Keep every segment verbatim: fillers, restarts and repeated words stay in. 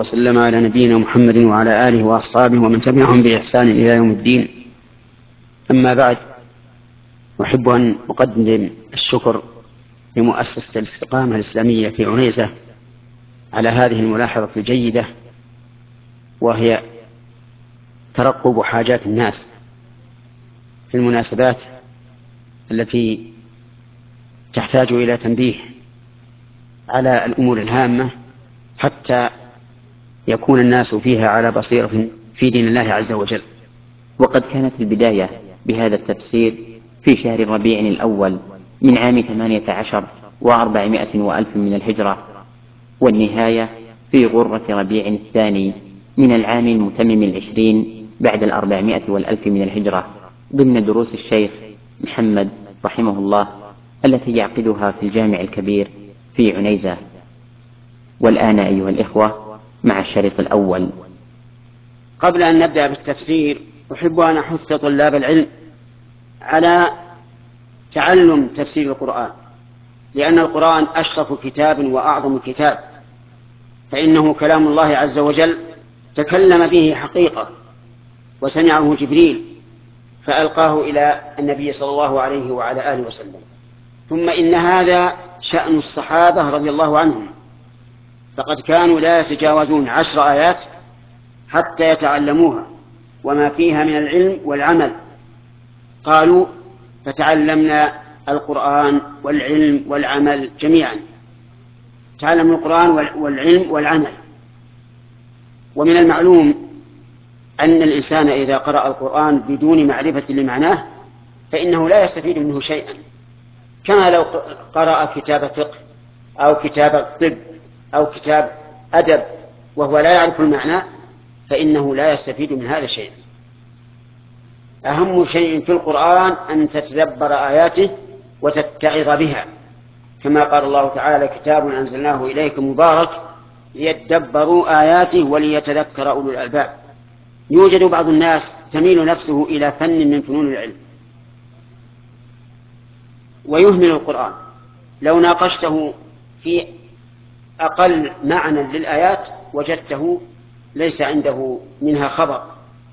وسلم على نبينا محمد وعلى آله وأصحابه ومن تبعهم بإحسان إلى يوم الدين. أما بعد، أحب أن أقدم الشكر لمؤسسة الاستقامة الإسلامية في عنيزة على هذه الملاحظة الجيدة، وهي ترقب حاجات الناس في المناسبات التي تحتاج إلى تنبيه على الأمور الهامة حتى يكون الناس فيها على بصيرة في دين الله عز وجل. وقد كانت البداية بهذا التفسير في شهر ربيع الأول من عام ثمانية عشر وأربعمائة وألف من الهجرة، والنهاية في غرة ربيع الثاني من العام المتمم العشرين بعد الأربعمائة والألف من الهجرة، ضمن دروس الشيخ محمد رحمه الله التي يعقدها في الجامع الكبير في عنيزة. والآن أيها الإخوة مع الشريط الأول. قبل أن نبدأ بالتفسير، أحب أن أحث طلاب العلم على تعلم تفسير القرآن، لأن القرآن أشرف كتاب وأعظم كتاب، فإنه كلام الله عز وجل تكلم به حقيقة، وسمعه جبريل فألقاه إلى النبي صلى الله عليه وعلى آله وسلم. ثم إن هذا شأن الصحابة رضي الله عنهم، فقد كانوا لا يتجاوزون عشر آيات حتى يتعلموها وما فيها من العلم والعمل. قالوا فتعلمنا القرآن والعلم والعمل جميعا، تعلموا القرآن والعلم والعمل. ومن المعلوم أن الإنسان إذا قرأ القرآن بدون معرفة لمعناه فإنه لا يستفيد منه شيئا، كما لو قرأ كتاب فقه أو كتاب طب أو كتاب أدب وهو لا يعرف المعنى فإنه لا يستفيد من هذا شيئا. أهم شيء في القرآن أن تتدبر آياته وتتعظ بها، كما قال الله تعالى: كتاب أنزلناه إليك مبارك ليدبروا آياته وليتذكر أولو الألباب. يوجد بعض الناس تميل نفسه إلى فن من فنون العلم ويهمل القرآن، لو ناقشته في أقل معنى للآيات وجدته ليس عنده منها خبر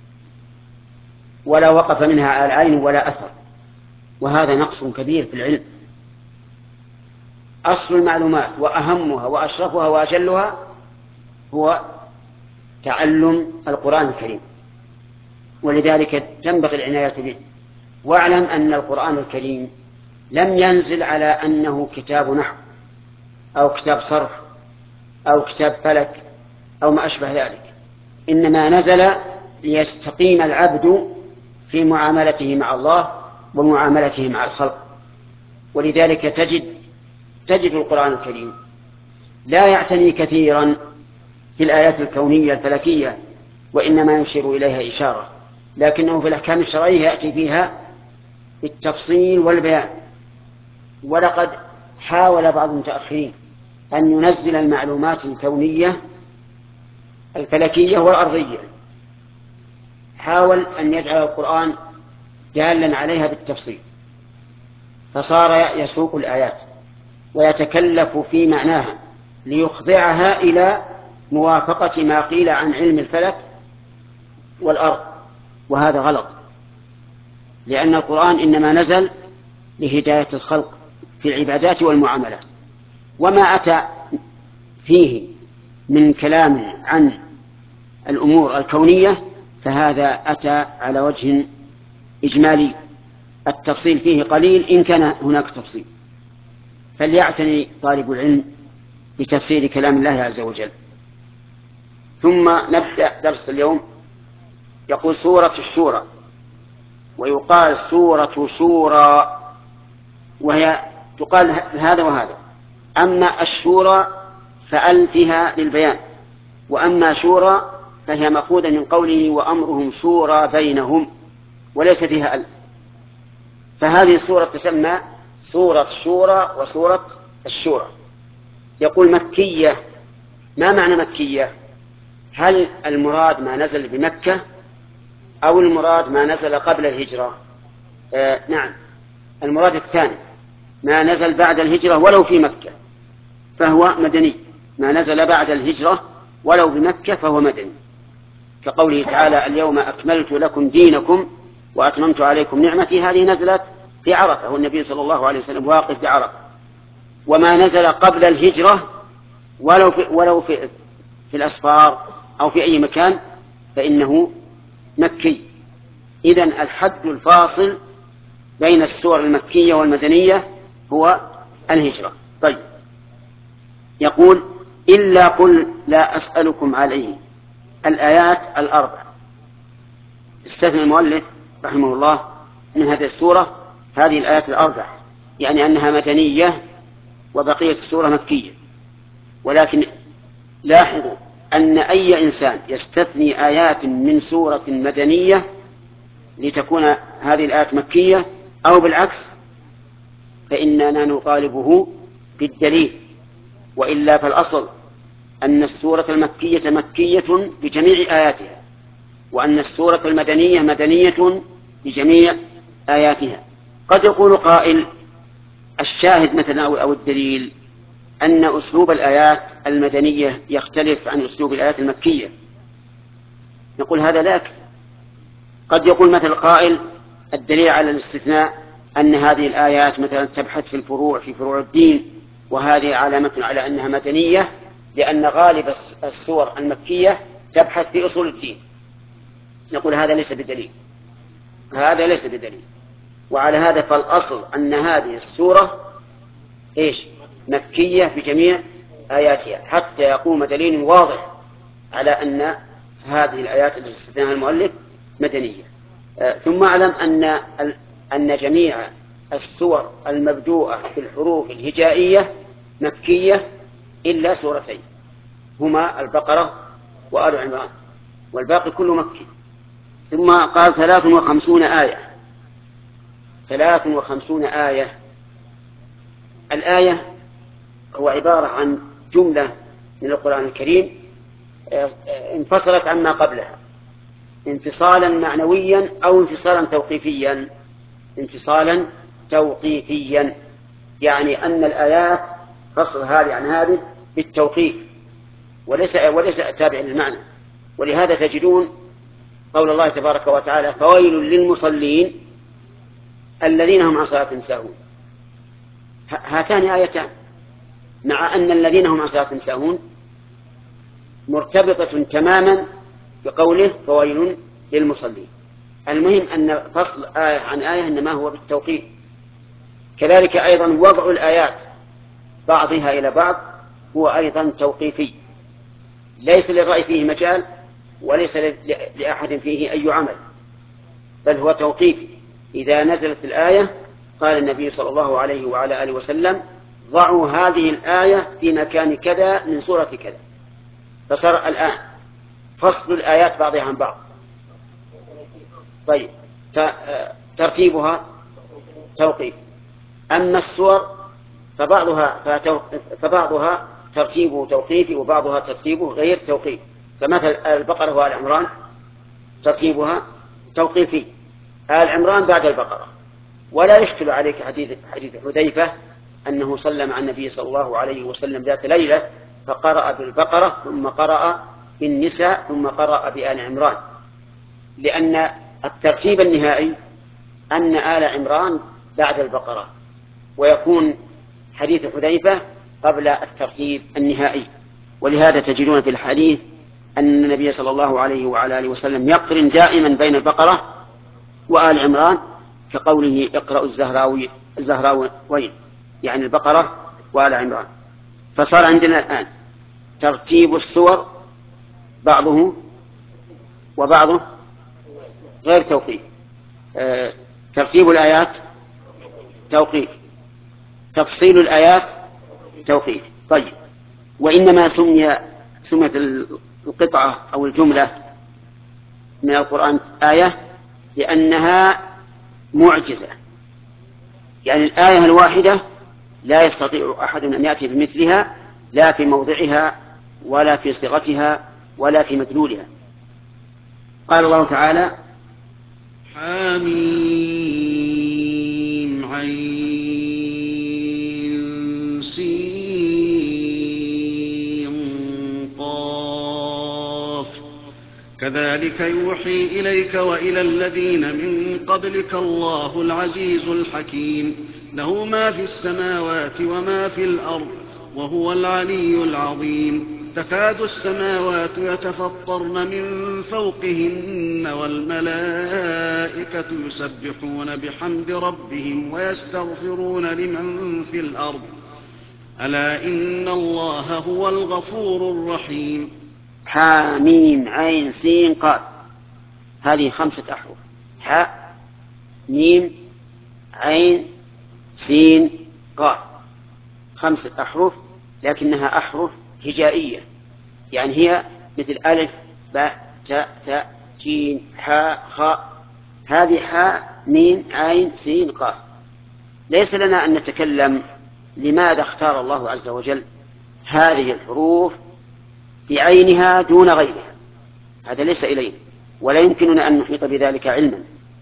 ولا وقف منها على عين ولا أثر، وهذا نقص كبير في العلم. أصل المعلومات وأهمها وأشرفها وأجلها هو تعلم القرآن الكريم، ولذلك تنبغي العناية به. واعلم أن القرآن الكريم لم ينزل على أنه كتاب نحو أو كتاب صرف أو كتاب فلك أو ما أشبه ذلك، إنما نزل ليستقيم العبد في معاملته مع الله ومعاملته مع الخلق. ولذلك تجد تجد القرآن الكريم لا يعتني كثيرا في الآيات الكونية الفلكية، وإنما يشير إليها إشارة، لكنه في الأحكام الشرعية يأتي فيها بالتفصيل والبيان. ولقد حاول بعض المتأخرين أن ينزل المعلومات الكونية الفلكية والأرضية، حاول أن يجعل القرآن دالا عليها بالتفصيل، فصار يسوق الآيات ويتكلف في معناها ليخضعها إلى موافقة ما قيل عن علم الفلك والأرض، وهذا غلط، لأن القرآن إنما نزل لهداية الخلق في العبادات والمعاملات، وما أتى فيه من كلام عن الأمور الكونية فهذا أتى على وجه إجمالي، التفصيل فيه قليل إن كان هناك تفصيل. فليعتني طالب العلم بتفسير كلام الله عز وجل. ثم نبدأ درس اليوم. يقول سورة الشورى، ويقال سورة شورى، وهي تقال هذا وهذا. أما الشورى فأل فيها للبيان، وأما شورى فهي مأخوذة من قوله وأمرهم شورى بينهم، وليس فيها أل. فهذه السورة تسمى سورة الشورى وسورة الشورى. يقول مكية. ما معنى مكية؟ هل المراد ما نزل بمكة أو المراد ما نزل قبل الهجرة؟ آه نعم، المراد الثاني، ما نزل بعد الهجرة ولو في مكة فهو مدني، ما نزل بعد الهجرة ولو بمكة فهو مدني، كقوله تعالى اليوم أكملت لكم دينكم وأتممت عليكم نعمتي. هذه نزلت في عرفة والنبي صلى الله عليه وسلم واقف بعرفة. وما نزل قبل الهجرة ولو في, ولو في, في الأسفار أو في أي مكان فإنه مكي. إذن الحد الفاصل بين السور المكية والمدنية هو الهجرة. طيب، يقول إلا قل لا أسألكم عليه. الآيات الأربع استثنى المؤلف رحمه الله من هذه السورة هذه الآيات الأربع، يعني أنها مدنية وبقية السورة مكية. ولكن لاحظوا أن أي إنسان يستثني آيات من سورة مدنية لتكون هذه الآيات مكية أو بالعكس فإننا نطالبه بالدليل، وإلا فالأصل أن السورة المكية مكية بجميع آياتها، وأن السورة المدنية مدنية بجميع آياتها. قد يقول قائل الشاهد مثلا أو الدليل أن أسلوب الآيات المدنية يختلف عن أسلوب الآيات المكية. نقول هذا لا يكفي. قد يقول مثل قائل الدليل على الاستثناء أن هذه الآيات مثلا تبحث في الفروع في فروع الدين، وهذه علامة على أنها مدنية لأن غالب السور المكية تبحث في أصول الدين. نقول هذا ليس بدليل، هذا ليس بدليل. وعلى هذا فالأصل أن هذه السورة إيش؟ مكية بجميع آياتها، حتى يقوم دليل واضح على أن هذه الآيات التي استثناها المؤلف مدنية. آه ثم أعلم أن أن جميع السور المبدوءة بالحروف الهجائية مكية إلا سورتين هما البقرة وآل عمران، والباقي كله مكي. ثم قال ثلاث وخمسون آية. ثلاث وخمسون آية. الآية هو عبارة عن جملة من القرآن الكريم انفصلت عما قبلها انفصالا معنويا أو انفصالا توقيفيا. انفصالا توقيفيا يعني أن الآيات فصل هذه عن هذه بالتوقيف وليس وليس تابع للمعنى. ولهذا تجدون قول الله تبارك وتعالى فويل للمصلين الذين هم عن صلاتهم ساهون. هاتان آيتان مع أن الذين هم عن صلاتهم ساهون مرتبطة تماما بقوله فويل للمصلين. المهم أن فصل آية عن آية إنما هو بالتوقيف. كذلك أيضا وضع الآيات بعضها إلى بعض هو أيضا توقيفي، ليس للرأي فيه مجال وليس لأحد فيه أي عمل، بل هو توقيفي. إذا نزلت الآية قال النبي صلى الله عليه وعلى آله وسلم ضعوا هذه الآية في مكان كذا من سورة كذا. فصار الآن فصل الآيات بعضها عن بعض. طيب ترتيبها توقيف. أما السور فبعضها, فبعضها ترتيبه توقيفي وبعضها ترتيبه غير توقيفي. فمثل البقرة وآل عمران ترتيبها توقيفي، آل عمران بعد البقرة. ولا يشكل عليك حديث حديث حذيفة أنه صلى مع النبي صلى الله عليه وسلم ذات ليلة فقرأ بالبقرة ثم قرأ بالنساء ثم قرأ بآل عمران، لأن الترتيب النهائي أن آل عمران بعد البقرة، ويكون حديث حذيفة قبل الترتيب النهائي. ولهذا تجدون في الحديث أن النبي صلى الله عليه وعلى آله وسلم يقرن دائما بين البقرة وآل عمران كقوله اقرأوا الزهراوي الزهراوين، يعني البقرة وآل عمران. فصار عندنا الآن ترتيب السور بعضه وبعضه غير توقيف. آه ترتيب الآيات توقيف، تفصيل الآيات توقيف. طيب، وإنما سمي سميت القطعة أو الجملة من القرآن آية لأنها معجزة، يعني الآية الواحدة لا يستطيع أحد أن يأتي بمثلها لا في موضعها ولا في صيغتها ولا في مدلولها. قال الله تعالى حميم عين سين قاف كذلك يوحي إليك وإلى الذين من قبلك الله العزيز الحكيم له ما في السماوات وما في الأرض وهو العلي العظيم تكاد السماوات يتفطرن من فوقهن والملائكة يسبحون بحمد ربهم ويستغفرون لمن في الأرض ألا إن الله هو الغفور الرحيم. حاميم عين سين قاف، هذه خمسة أحرف: حاء ميم عين سين قاف، خمسة أحرف، لكنها أحرف هجائية، يعني هي مثل ألف باء تاء ثاء جيم حاء خاء. هذه حاء ميم عين سين قاف. ليس لنا أن نتكلم لماذا اختار الله عز وجل هذه الحروف بعينها دون غيرها، هذا ليس إليه، ولا يمكننا أن نحيط بذلك علما،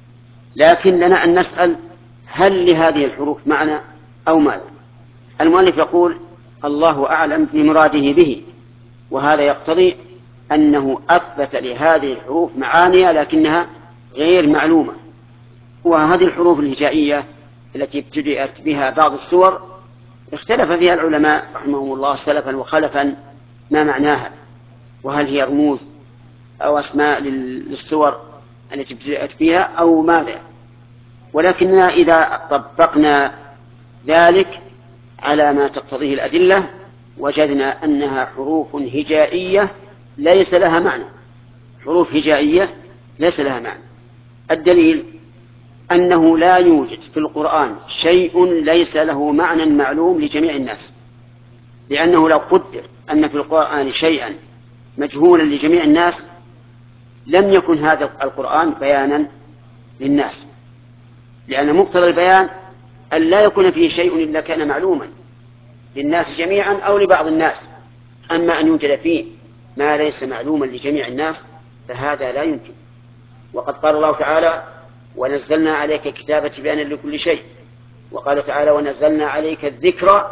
لكن لنا أن نسأل هل لهذه الحروف معنى أو ماذا. المؤلف يقول الله أعلم بمراده به، وهذا يقتضي أنه أثبت لهذه الحروف معاني لكنها غير معلومة. وهذه الحروف الهجائية التي ابتدأت بها بعض السور اختلف فيها العلماء رحمهم الله سلفا وخلفا ما معناها، وهل هي رموز أو أسماء للسور التي ابتدأت فيها أو ماذا. ولكننا إذا طبقنا ذلك على ما تقتضيه الأدلة وجدنا أنها حروف هجائية ليس لها معنى، حروف هجائية ليس لها معنى. الدليل أنه لا يوجد في القرآن شيء ليس له معنى معلوم لجميع الناس، لأنه لو قدر أن في القرآن شيئا مجهولا لجميع الناس لم يكن هذا القرآن بيانا للناس، لأن مقتضى البيان أن لا يكون فيه شيء إلا كان معلوما للناس جميعا أو لبعض الناس. أما أن يوجد فيه ما ليس معلوما لجميع الناس فهذا لا يمكن. وقد قال الله تعالى ونزلنا عليك كتابا بيانا لكل شيء، وقال تعالى ونزلنا عليك الذكر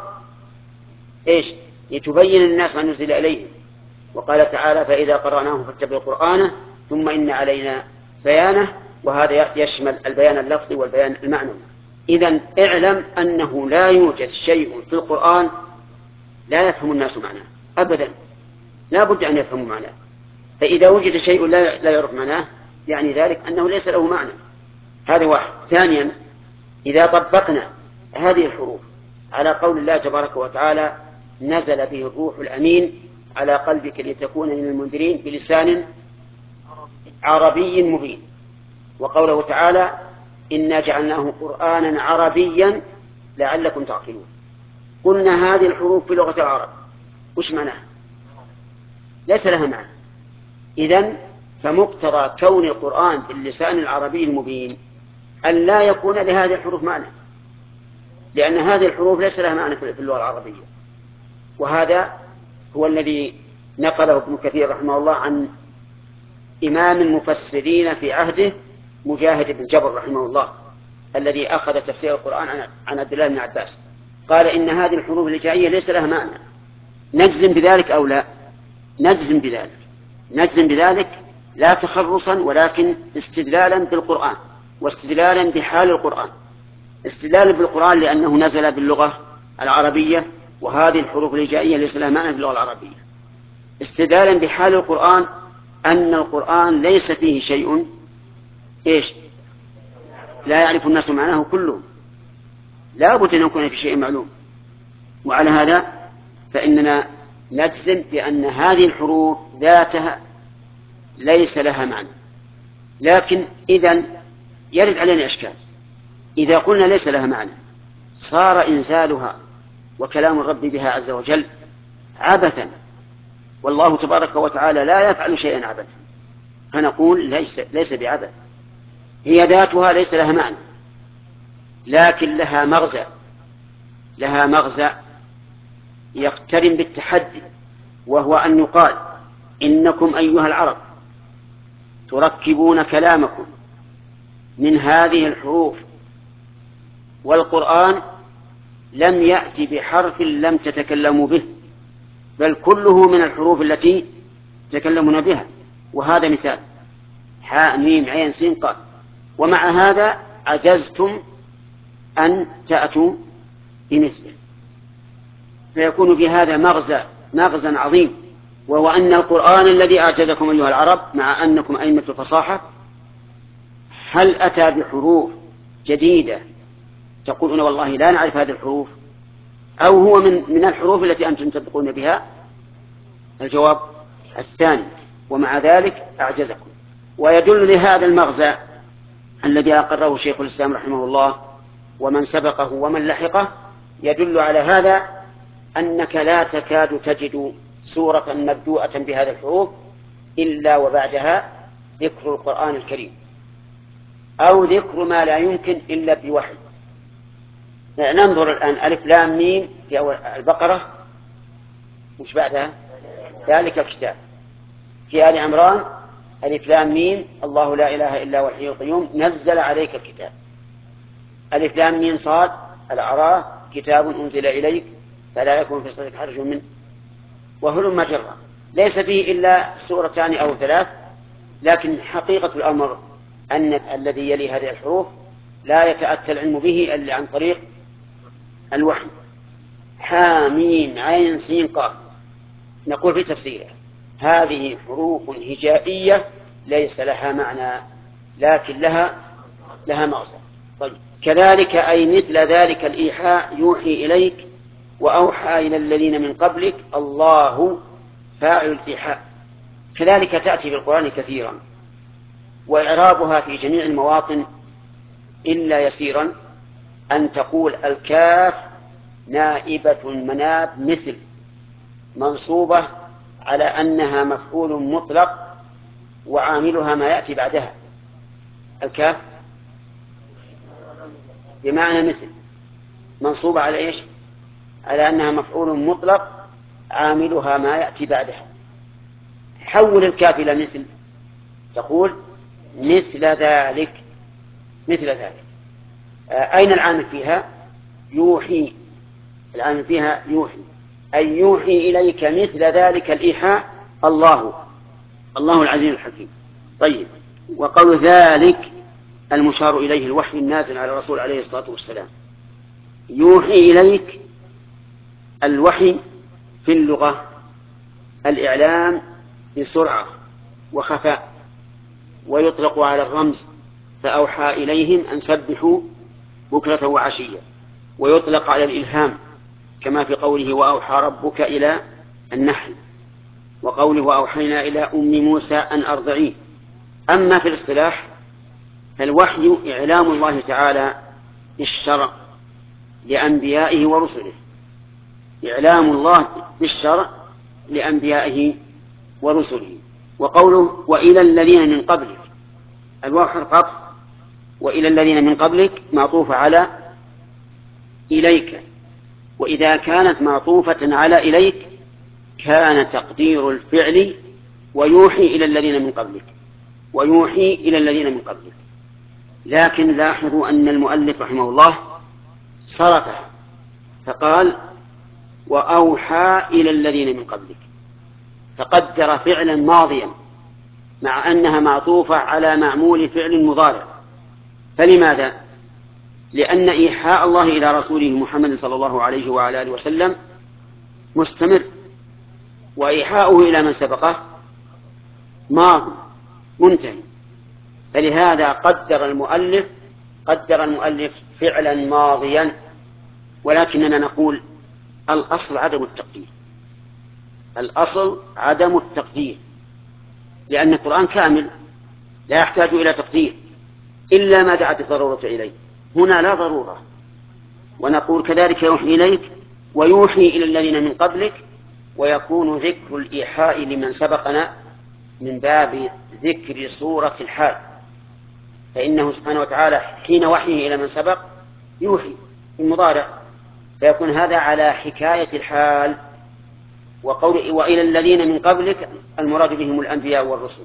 إيش لتبين للناس ما نزل إليهم، وقال تعالى فإذا قرأناه فاتبع قرآنه ثم إن علينا بيانه، وهذا يشمل البيان اللفظي والبيان المعنوي. إذن اعلم أنه لا يوجد شيء في القرآن لا يفهم الناس معناه أبدا، لا بد أن يفهموا معناه. فإذا وجد شيء لا, لا يعرف معناه يعني ذلك أنه ليس له معنى. هذا واحد. ثانيا، إذا طبقنا هذه الحروف على قول الله تبارك وتعالى نزل به الروح الأمين على قلبك لتكون من المنذرين بلسان عربي مبين، وقوله تعالى إنا جعلناه قرآنا عربيا لعلكم تعقلون، قلنا هذه الحروف في لغة العرب وش معناها؟ ليس لها معنى. إذن فمقتضى كون القرآن باللسان العربي المبين أن لا يكون لهذه الحروف معنى، لأن هذه الحروف ليس لها معنى في اللغة العربية. وهذا هو الذي نقله ابن كثير رحمه الله عن إمام المفسرين في عهده مجاهد بن جبر رحمه الله، الذي أخذ تفسير القرآن عن عبد الله بن عباس، قال إن هذه الحروف الهجائية ليس لها معنى. نجزم بذلك أو لا؟ نجزم بذلك، نجزم بذلك لا تخرصا ولكن استدلالا بالقرآن واستدلالا بحال القرآن. استدلالا بالقرآن لأنه نزل باللغة العربية وهذه الحروف الهجائية ليس لها معنى باللغة العربية. استدلالا بحال القرآن أن القرآن ليس فيه شيء إيش لا يعرف الناس معناه كله، لا بد أن يكون في شيء معلوم. وعلى هذا فإننا نجزم بأن هذه الحروف ذاتها ليس لها معنى. لكن إذن يرد علينا إشكال، إذا قلنا ليس لها معنى صار إنزالها وكلام الرب بها عز وجل عبثا، والله تبارك وتعالى لا يفعل شيئا عبثا، فنقول ليس, ليس بعبث. هي ذاتها ليس لها معنى لكن لها مغزى، لها مغزى يقترن بالتحدي، وهو أن يقال إنكم أيها العرب تركبون كلامكم من هذه الحروف، والقرآن لم يأتي بحرف لم تتكلموا به، بل كله من الحروف التي تكلمون بها. وهذا مثال حاء ميم عين سين قاف، ومع هذا عجزتم أن تأتوا بمثله، فيكون في هذا مغزى مغزى عظيم، وهو أن القرآن الذي أعجزكم أيها العرب مع أنكم أئمة الفصاحة هل أتى بحروف جديدة تقولون والله لا نعرف هذه الحروف، أو هو من من الحروف التي أنتم تنطقون بها؟ الجواب الثاني، ومع ذلك أعجزكم. ويدل لهذا المغزى الذي أقره شيخ الإسلام رحمه الله ومن سبقه ومن لحقه، يدل على هذا أنك لا تكاد تجد سورة مبدوءة بهذه الحروف إلا وبعدها ذكر القرآن الكريم، أو ذكر ما لا يمكن إلا بوحي. ننظر الآن ألف لام ميم في أول البقرة، وش بعدها؟ ذلك الكتاب. في آل عمران ألف لام ميم الله لا إله إلا هو الحي القيوم نزل عليك الكتاب. ألف لام ميم صاد الأعراف كتاب أنزل إليك فلا يكون في صدرك حرج منه. وهلم جرا، ليس فيه إلا سورتان أو ثلاث، لكن حقيقة الأمر أن الذي يلي هذه الحروف لا يتأتى العلم به إلا عن طريق الوحي. حاميم عين سين قاف، نقول في تفسيره هذه حروف هجائية ليس لها معنى لكن لها لها مغزى. طيب كذلك أي مثل ذلك الإيحاء يوحي إليك وأوحى إلى الذين من قبلك، الله فاعل الإيحاء. كذلك تأتي في القرآن كثيرا، وإعرابها في جميع المواطن إلا يسيرا أن تقول الكاف نائبة المناب مثل منصوبة على أنها مفعول مطلق وعاملها ما يأتي بعدها. الكاف بمعنى مثل منصوبة على إيش؟ على أنها مفعول مطلق عاملها ما يأتي بعدها. حول الكاف إلى مثل، تقول مثل ذلك. مثل ذلك أين العامل فيها؟ يوحي. العامل فيها يوحي، أي يوحي إليك مثل ذلك الإيحاء الله الله العزيز الحكيم. طيب وقول ذلك المشار إليه الوحي النازل على الرسول عليه الصلاة والسلام. يوحي إليك الوحي في اللغة الإعلام بسرعة وخفاء، ويطلق على الرمز فأوحى إليهم أن سبحوا بكرة وعشية، ويطلق على الإلهام كما في قوله وأوحى ربك إلى النحل، وقوله وأوحينا إلى أم موسى أن أرضعيه. أما في الاصطلاح فالوحي إعلام الله تعالى بالشرع لأنبيائه ورسله، إعلام الله بالشرع لأنبيائه ورسله. وقوله وإلى الذين من قبلك، الواو حرف عطف، وإلى الذين من قبلك معطوفة على إليك، وإذا كانت معطوفة على إليك كان تقدير الفعل ويوحي إلى الذين من قبلك، ويوحي إلى الذين من قبلك. لكن لاحظوا أن المؤلف رحمه الله صرفها فقال وأوحى إلى الذين من قبلك، فقدر فعلا ماضيا مع أنها معطوفة على معمول فعل مضارع. فلماذا؟ لأن إيحاء الله إلى رسوله محمد صلى الله عليه وعلى آله وسلم مستمر، وإيحاؤه إلى من سبقه ماضي منتهي. فلهذا قدر المؤلف قدر المؤلف فعلا ماضيا. ولكننا نقول الأصل عدم التقدير، الأصل عدم التقدير، لأن القرآن كامل لا يحتاج إلى تقدير إلا ما دعت الضرورة إليه. هنا لا ضرورة. ونقول كذلك يوحي إليك ويوحي إلى الذين من قبلك، ويكون ذكر الإيحاء لمن سبقنا من باب ذكر صورة الحال، فإنه سبحانه وتعالى حين وحيه إلى من سبق يوحي المضارع، فيكون هذا على حكاية الحال. وقول وإلى الذين من قبلك المراد بهم الأنبياء والرسل.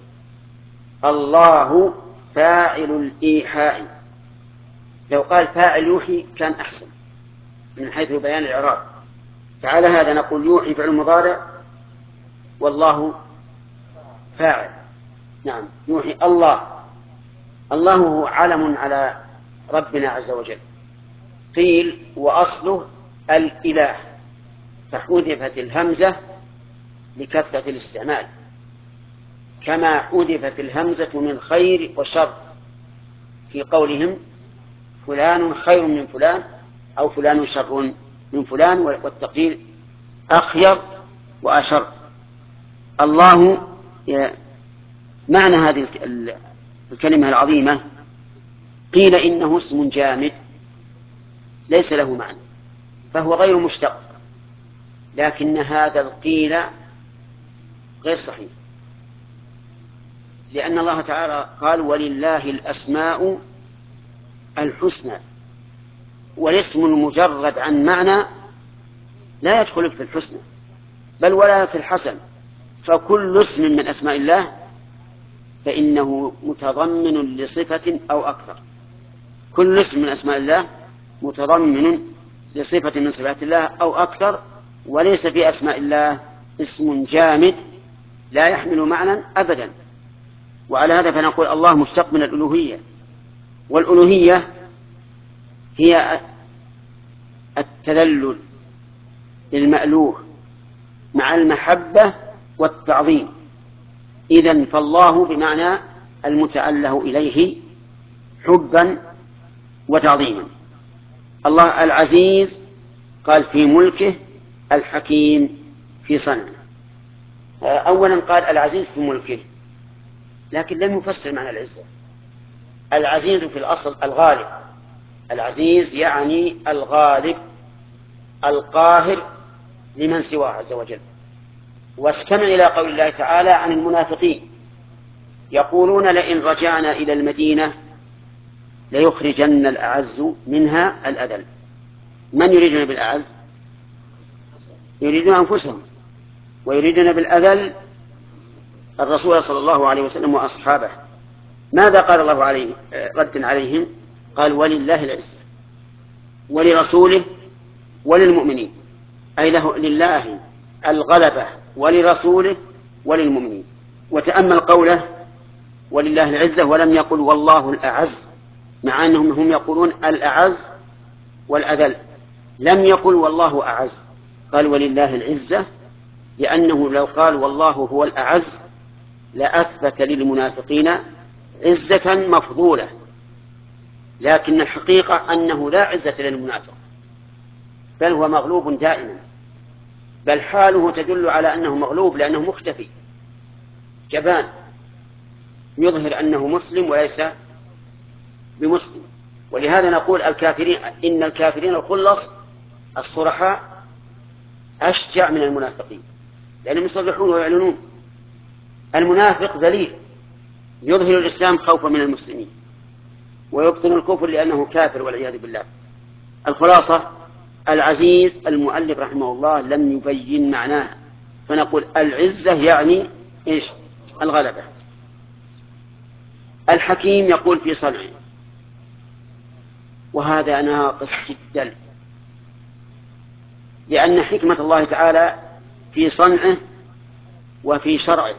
الله فاعل الإيحاء، لو قال فاعل يوحي كان أحسن من حيث بيان الإعراب. فعلى هذا نقول يوحي فعل مضارع والله فاعل، نعم يوحي الله. الله هو علم على ربنا عز وجل. قيل وأصله الإله، فحذفت الهمزة لكثرة الاستعمال، كما حذفت الهمزة من خير وشر في قولهم فلان خير من فلان أو فلان شر من فلان، والتقدير أخير وأشر. الله معنى هذه الكلمة العظيمة قيل إنه اسم جامد ليس له معنى فهو غير مشتق، لكن هذا القيل غير صحيح، لأن الله تعالى قال ولله الأسماء الحسنى، والاسم المجرد عن معنى لا يدخل في الحسنى بل ولا في الحسن، فكل اسم من أسماء الله فإنه متضمن لصفة أو أكثر. كل اسم من أسماء الله متضمن لصفة من صفات الله أو أكثر، وليس في أسماء الله اسم جامد لا يحمل معنى أبدا. وعلى هذا فنقول الله مشتق من الألوهية، والألوهية هي التذلل للمألوه مع المحبة والتعظيم. إذن فالله بمعنى المتأله إليه حبا وتعظيما. الله العزيز قال في ملكه، الحكيم في صنعه. أولا قال العزيز في ملكه، لكن لم يفسر معنى العزة. العزيز في الأصل الغالب، العزيز يعني الغالب القاهر لمن سواه عز وجل. واستمع إلى قول الله تعالى عن المنافقين يقولون لئن رجعنا إلى المدينة ليخرجن الأعز منها الأذل. من يريدون بالأعز؟ يريدون أنفسهم، ويريدون بالأذل الرسول صلى الله عليه وسلم وأصحابه. ماذا قال الله عليه رد عليهم؟ قال ولله العزة ولرسوله وللمؤمنين، أي له لله الغلبة ولرسوله وللمؤمنين. وتأمل قوله ولله العزة ولم يقل والله الأعز، مع أنهم هم يقولون الأعز والأذل، لم يقل والله أعز، قال ولله العزة، لأنه لو قال والله هو الأعز لأثبت للمنافقين عزة مفضولة، لكن الحقيقة أنه لا عزة للمنافق، بل هو مغلوب دائما، بل حاله تدل على أنه مغلوب، لأنه مختفي جبان يظهر أنه مسلم وليس بمسلم. ولهذا نقول الكافرين إن الكافرين الخلص الصرحاء أشجع من المنافقين، لأنهم يصرحون ويعلنون. المنافق ذليل يظهر الإسلام خوفا من المسلمين ويبطن الكفر لأنه كافر والعياذ بالله. الخلاصة العزيز المؤلف رحمه الله لم يبين معناها، فنقول العزة يعني إيش؟ الغلبة. الحكيم يقول في صنعه، وهذا ناقص جدا، لأن حكمة الله تعالى في صنعه وفي شرعه،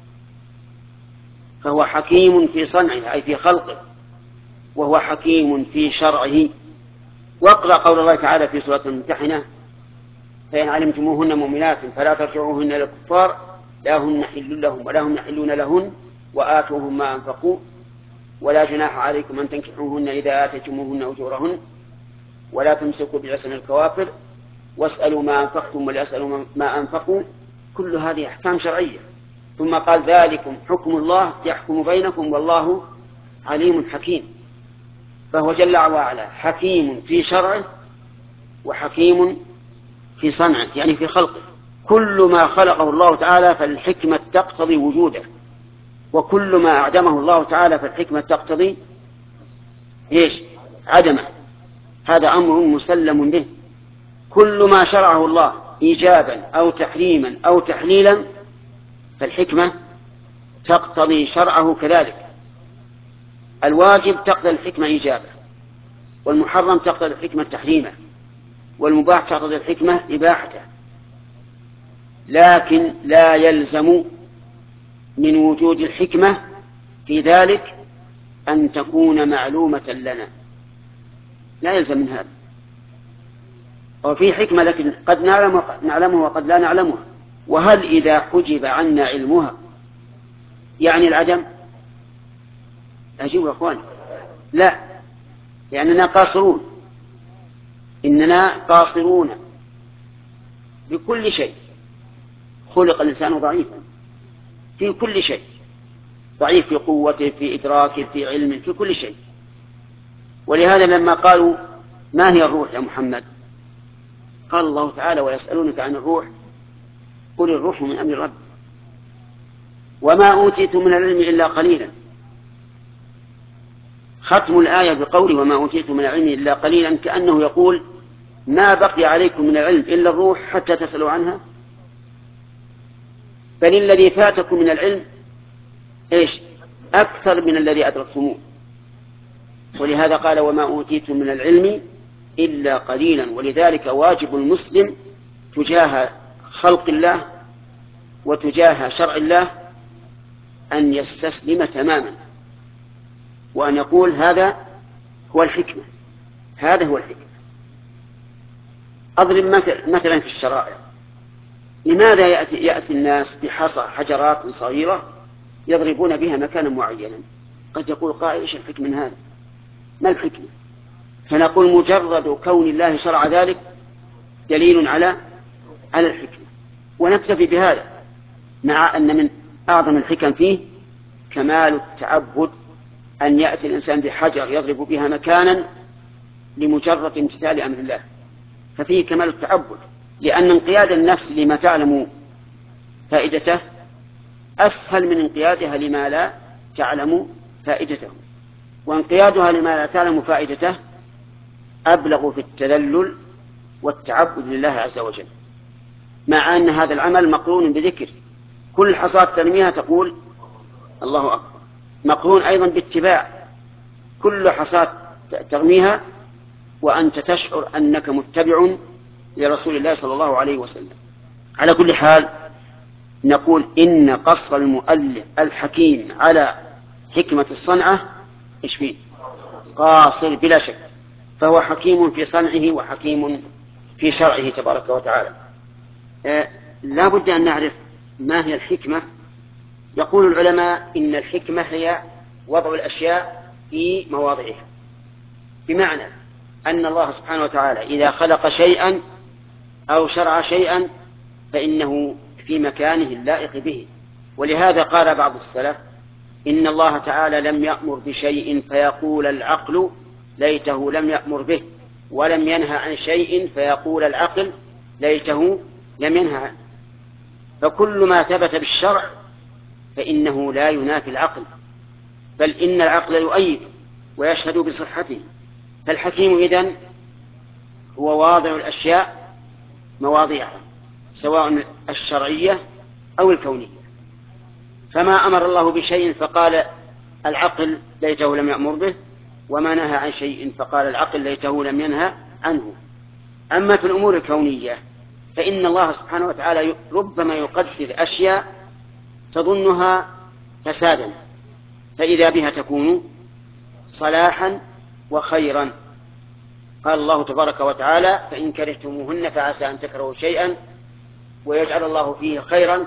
فهو حكيم في صنعه أي في خلقه، وهو حكيم في شرعه. واقرأ قول الله تعالى في سورة الممتحنة فإن علمتموهن مؤمنات فلا ترجعوهن إلى الكفار لا هن حل لهم ولا هم يحلون لهن وآتوهم ما أنفقوا ولا جناح عليكم أن تنكحوهن إذا آتيتموهن أجورهن ولا تمسكوا بعصم الكوافر واسألوا ما أنفقتم وليسألوا ما أنفقوا. كل هذه أحكام شرعية. ثم قال ذلكم حكم الله يحكم بينكم والله عليم حكيم. فهو جل وعلا حكيم في شرعه وحكيم في صنعه، يعني في خلقه. كل ما خلقه الله تعالى فالحكمة تقتضي وجوده، وكل ما أعدمه الله تعالى فالحكمة تقتضي إيش؟ عدمه. هذا أمر مسلم به. كل ما شرعه الله إيجابا أو تحريما أو تحليلا فالحكمة تقتضي شرعه كذلك. الواجب تقتضي الحكمة إيجابا، والمحرم تقتضي الحكمة تحريما، والمباح تقتضي الحكمة إباحته. لكن لا يلزم من وجود الحكمة في ذلك أن تكون معلومة لنا، لا يلزم من هذا. وفي حكمة لكن قد نعلم نعلمها وقد لا نعلمها. وهل إذا حجب عنا علمها يعني العدم؟ أجيب يا أخوان، لا، لأننا قاصرون، إننا قاصرون بكل شيء. خلق الإنسان ضعيفا في كل شيء، ضعيف في قوته، في إدراكه، في علمه، في كل شيء. ولهذا لما قالوا ما هي الروح يا محمد؟ قال الله تعالى ويسألونك عن الروح قل الروح من أمر ربي وما أوتيتم من العلم إلا قليلا. ختم الآية بقوله وما أوتيتم من العلم إلا قليلا كأنه يقول ما بقي عليكم من العلم إلا الروح حتى تسألوا عنها. بل الذي فاتكم من العلم إيش؟ أكثر من الذي أدركتموه. ولهذا قال وما أوتيتم من العلم إلا قليلا. ولذلك واجب المسلم تجاه خلق الله وتجاه شرع الله أن يستسلم تماما، وأن يقول هذا هو الحكمة، هذا هو الحكمة. أضرب مثل مثلا في الشرائع. لماذا يأتي, يأتي الناس بحصى حجرات صغيرة يضربون بها مكانا معينا؟ قد يقول قائل إيش الحكمة من هذا؟ ما الحكمة؟ فنقول مجرد كون الله شرع ذلك دليل على على الحكمة، ونكتفي بهذا، مع أن من أعظم الحكم فيه كمال التعبد، أن يأتي الإنسان بحجر يضرب بها مكانا لمجرد امتثال أمر الله، ففيه كمال التعبد. لأن انقياد النفس لما تعلم فائدته أسهل من انقيادها لما لا تعلم فائدته، وانقيادها لما لا تعلم فائدته أبلغ في التذلل والتعبد لله عز وجل، مع أن هذا العمل مقرون بذكر. كل حصاة ترميها تقول الله أكبر، مقرون أيضا باتباع. كل حصاة ترميها وأنت تشعر أنك متبع لرسول الله صلى الله عليه وسلم. على كل حال نقول إن قصر المؤلف الحكيم على حكمة الصنعة إيش فيه؟ قاصر بلا شك، فهو حكيم في صنعه وحكيم في شرعه تبارك وتعالى. آه لا بد أن نعرف ما هي الحكمة. يقول العلماء إن الحكمة هي وضع الأشياء في مواضعها، بمعنى أن الله سبحانه وتعالى إذا خلق شيئا أو شرع شيئا فإنه في مكانه اللائق به. ولهذا قال بعض السلف إن الله تعالى لم يأمر بشيء فيقول العقل ليته لم يأمر به، ولم ينهى عن شيء فيقول العقل ليته لم ينهى عنه. فكل ما ثبت بالشرع فإنه لا ينافي العقل، بل إن العقل يؤيد ويشهد بصحته. فالحكيم إذن هو واضع الأشياء مواضعها، سواء الشرعية أو الكونية. فما أمر الله بشيء فقال العقل ليته لم يأمر به، وما نهى عن شيء فقال العقل ليته لم ينهى عنه. أما في الأمور الكونية فإن الله سبحانه وتعالى ربما يقدر أشياء تظنها فسادا فإذا بها تكون صلاحا وخيرا. قال الله تبارك وتعالى فإن كرهتموهن فعسى أن تكرهوا شيئا ويجعل الله فيه خيرا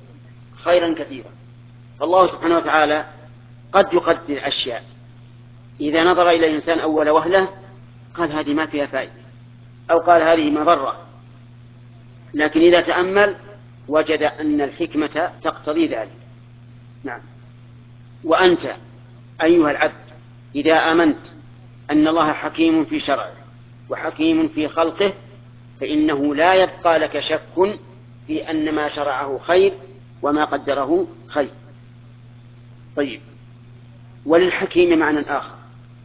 خيرا كثيرا. فالله سبحانه وتعالى قد يقدر أشياء إذا نظر إلى الإنسان أول وهلة قال هذه ما فيها فائدة، أو قال هذه مضرة، لكن إذا تأمل وجد أن الحكمة تقتضي ذلك. نعم. وأنت أيها العبد إذا آمنت أن الله حكيم في شرعه وحكيم في خلقه فإنه لا يبقى لك شك في أن ما شرعه خير وما قدره خير. طيب، وللحكيم معنى آخر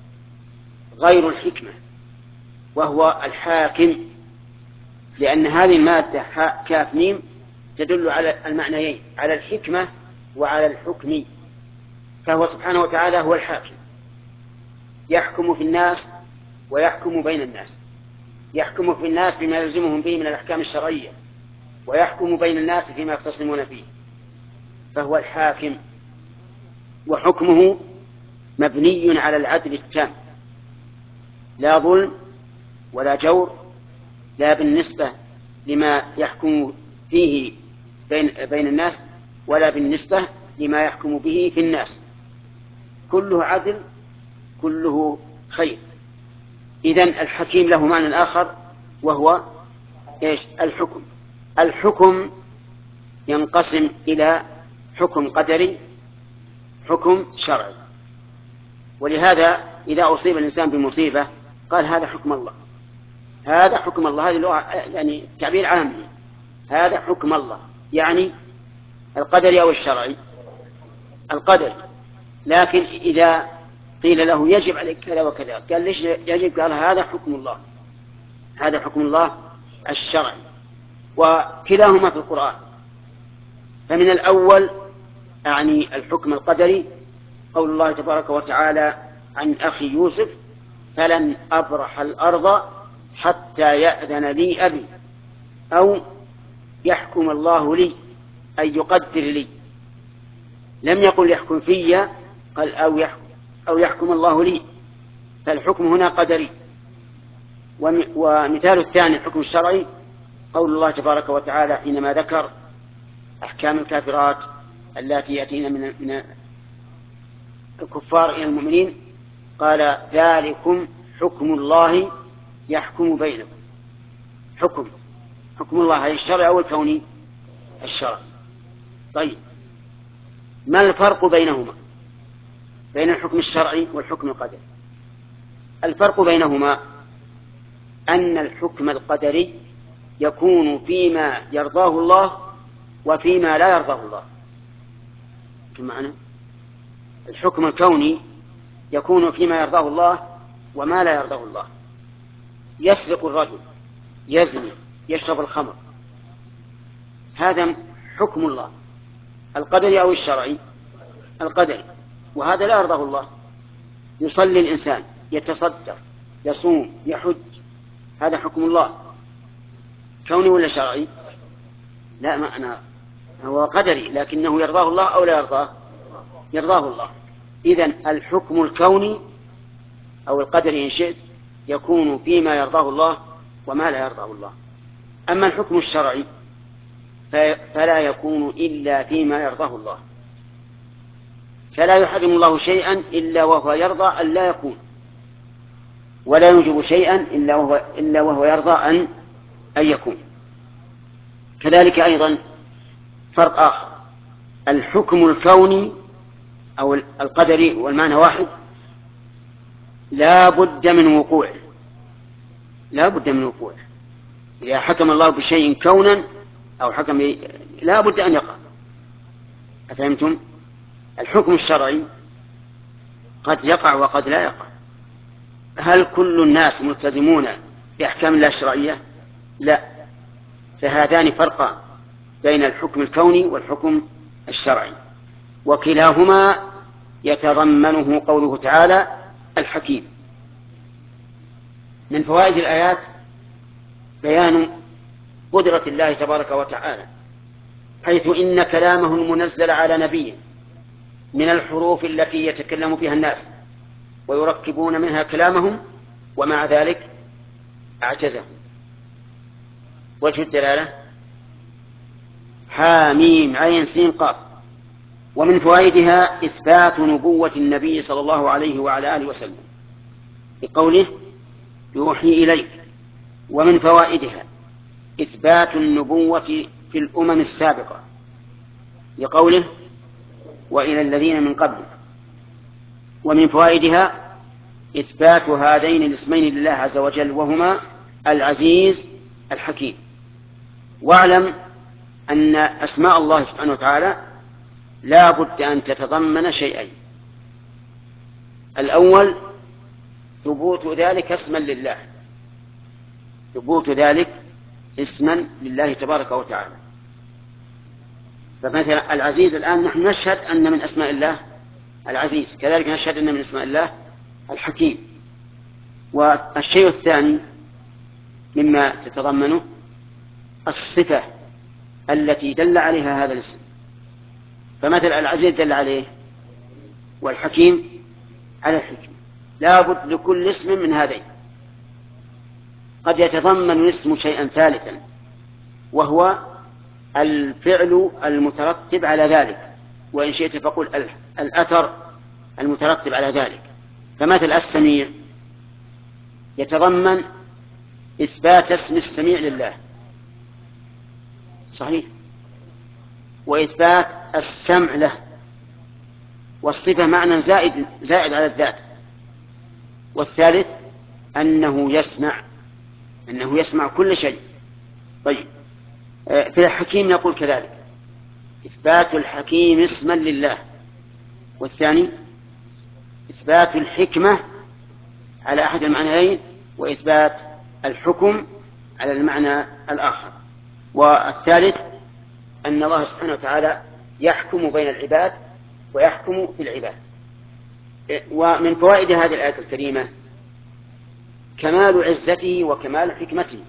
غير الحكمة وهو الحاكم، لأن هذه المادة حاء كاف ميم تدل على المعنيين، على الحكمة وعلى الحكم. فهو سبحانه وتعالى هو الحاكم، يحكم في الناس ويحكم بين الناس، يحكم في الناس بما يلزمهم به من الأحكام الشرعية، ويحكم بين الناس فيما يختصمون فيه، فهو الحاكم. وحكمه مبني على العدل التام، لا ظلم ولا جور، لا بالنسبة لما يحكم فيه بين, بين الناس ولا بالنسبة لما يحكم به في الناس، كله عدل كله خير. إذن الحكيم له معنى آخر وهو إيش؟ الحكم. الحكم ينقسم إلى حكم قدري، حكم شرعي. ولهذا إذا أصيب الإنسان بمصيبة قال هذا حكم الله، هذا حكم الله، هذه اللغة يعني تعبير عام، هذا حكم الله، يعني القدري أو الشرعي؟ القدري. لكن إذا قيل له يجب عليك كذا وكذا قال ليش يجب؟ قال هذا حكم الله، هذا حكم الله الشرعي، وكلاهما في القرآن. فمن الأول أعني الحكم القدري قول الله تبارك وتعالى عن أخي يوسف: فلن أبرح الأرض حتى يأذن لي أبي، أو يحكم الله لي أي يقدر لي. لم يقل يحكم في، قال أو يحكم, أو يحكم الله لي، فالحكم هنا قدري. ومثال الثاني الحكم الشرعي قول الله تبارك وتعالى حينما ذكر أحكام الكافرات التي يأتين من من الكفار إلى المؤمنين قال: ذلكم حكم الله يحكم بينكم. حكم حكم الله هل الشرعي أو الكوني؟ الشرعي. طيب، ما الفرق بينهما، بين الحكم الشرعي والحكم القدري؟ الفرق بينهما أن الحكم القدري يكون فيما يرضاه الله وفيما لا يرضاه الله. معنى الحكم الكوني يكون فيما يرضاه الله وما لا يرضاه الله. يسرق الرجل، يزني، يشرب الخمر، هذا حكم الله القدري أو الشرعي؟ القدري، وهذا لا يرضاه الله. يصلي الإنسان، يتصدق، يصوم، يحج، هذا حكم الله كوني ولا شرعي؟ لا، ما أنا هو قدري، لكنه يرضاه الله أو لا يرضاه؟ يرضاه الله. إذن الحكم الكوني أو القدري إن شئت يكون فيما يرضاه الله وما لا يرضاه الله. أما الحكم الشرعي فلا يكون إلا فيما يرضاه الله، فلا يحرم الله شيئا إلا وهو يرضى أن لا يكون، ولا يوجب شيئا إلا وهو, إلا وهو يرضى أن, أن يكون. كذلك أيضا فرق آخر، الحكم الكوني أو القدري والمعنى واحد، لا بد من وقوعه، لا بد من وقوعه. إذا حكم الله بشيء كونا أو حكم لا بد أن يقع. أفهمتم؟ الحكم الشرعي قد يقع وقد لا يقع. هل كل الناس ملتزمون بأحكام الله الشرعية؟ لا. فهذان فرقان بين الحكم الكوني والحكم الشرعي، وكلاهما يتضمنه قوله تعالى الحكيم. من فوائد الآيات بيان قدرة الله تبارك وتعالى، حيث إن كلامه المنزل على نبيه من الحروف التي يتكلم بها الناس ويركبون منها كلامهم، ومع ذلك أعجزهم. وجه الدلالة حاميم عين سين قاف. ومن فوائدها إثبات نبوة النبي صلى الله عليه وعلى آله وسلم بقوله يوحي إليك. ومن فوائدها إثبات النبوة في الأمم السابقة بقوله وإلى الذين من قبل. ومن فوائدها إثبات هذين الاسمين لله عز وجل، وهما العزيز الحكيم. واعلم أن أسماء الله سبحانه وتعالى لا بد أن تتضمن شيئين: الأول ثبوت ذلك اسما لله، ثبوت ذلك اسما لله تبارك وتعالى. فمثلا العزيز الآن نحن نشهد أن من أسماء الله العزيز، كذلك نشهد أن من أسماء الله الحكيم. والشيء الثاني مما تتضمنه الصفة التي دل عليها هذا الاسم. فمثل العزيز دل عليه والحكيم على الحكمة. لا بد لكل اسم من هذين. قد يتضمن الاسم شيئا ثالثا وهو الفعل المترتب على ذلك، وإن شئت فقل الأثر المترتب على ذلك. فمثل السميع يتضمن إثبات اسم السميع لله، صحيح، وإثبات السمع له، والصفة معنى زائد زائد على الذات. والثالث أنه يسمع، أنه يسمع كل شيء. طيب، في الحكيم يقول كذلك إثبات الحكيم اسما لله، والثاني إثبات الحكمة على أحد المعنيين، وإثبات الحكم على المعنى الآخر. والثالث أن الله سبحانه وتعالى يحكم بين العباد ويحكم في العباد. ومن فوائد هذه الآية الكريمة كمال عزته وكمال حكمته،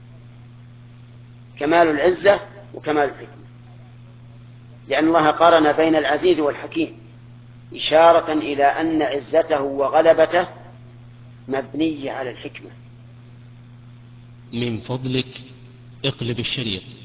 كمال العزة وكمال الحكمة، لأن الله قارن بين العزيز والحكيم إشارة إلى أن عزته وغلبته مبنية على الحكمة. من فضلك اقلب الشريط.